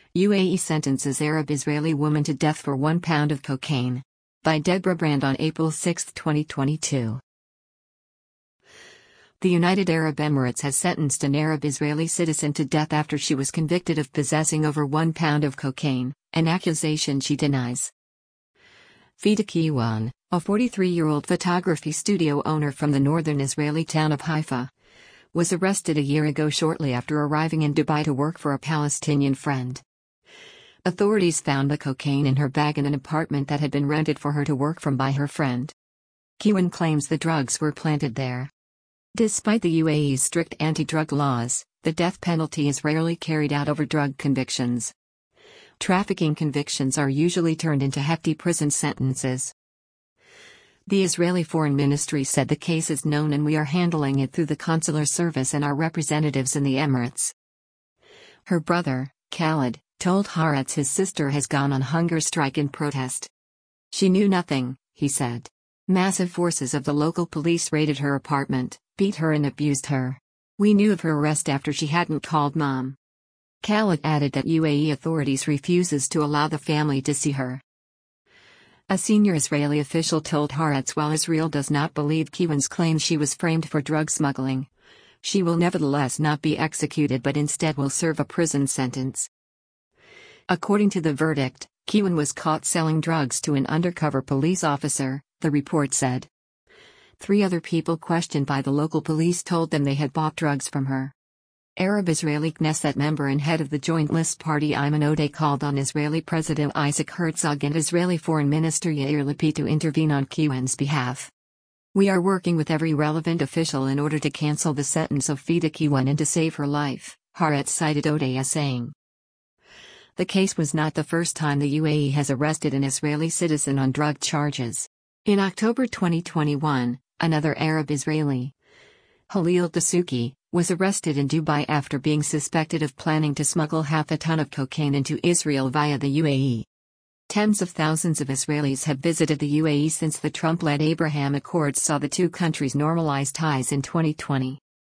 UAE sentences Arab-Israeli woman to death for 1 pound of cocaine. By Deborah Brand on April 6, 2022. The United Arab Emirates has sentenced an Arab-Israeli citizen to death after she was convicted of possessing over 1 pound of cocaine, an accusation she denies. Fida Kiwan, a 43-year-old photography studio owner from the northern Israeli town of Haifa, was arrested a year ago shortly after arriving in Dubai to work for a Palestinian friend. Authorities found the cocaine in her bag in an apartment that had been rented for her to work from by her friend. Kiwan claims the drugs were planted there. Despite the UAE's strict anti-drug laws, the death penalty is rarely carried out over drug convictions. Trafficking convictions are usually turned into hefty prison sentences. The Israeli Foreign Ministry said the case is known and we are handling it through the consular service and our representatives in the Emirates. Her brother, Khaled, told Haaretz his sister has gone on hunger strike in protest. She knew nothing, he said. Massive forces of the local police raided her apartment, beat her and abused her. We knew of her arrest after she hadn't called mom. Khaled added that UAE authorities refuses to allow the family to see her. A senior Israeli official told Haaretz while Israel does not believe Kiwan's claim she was framed for drug smuggling, she will nevertheless not be executed but instead will serve a prison sentence. According to the verdict, Kiwan was caught selling drugs to an undercover police officer, the report said. 3 other people questioned by the local police told them they had bought drugs from her. Arab-Israeli Knesset member and head of the Joint List Party Ayman Odeh called on Israeli President Isaac Herzog and Israeli Foreign Minister Yair Lapid to intervene on Kiwan's behalf. We are working with every relevant official in order to cancel the sentence of Fida Kiwan and to save her life, Haaretz cited Odeh as saying. The case was not the first time the UAE has arrested an Israeli citizen on drug charges. In October 2021, another Arab Israeli, Halil Dasuki, was arrested in Dubai after being suspected of planning to smuggle half a ton of cocaine into Israel via the UAE. Tens of thousands of Israelis have visited the UAE since the Trump-led Abraham Accords saw the two countries normalize ties in 2020.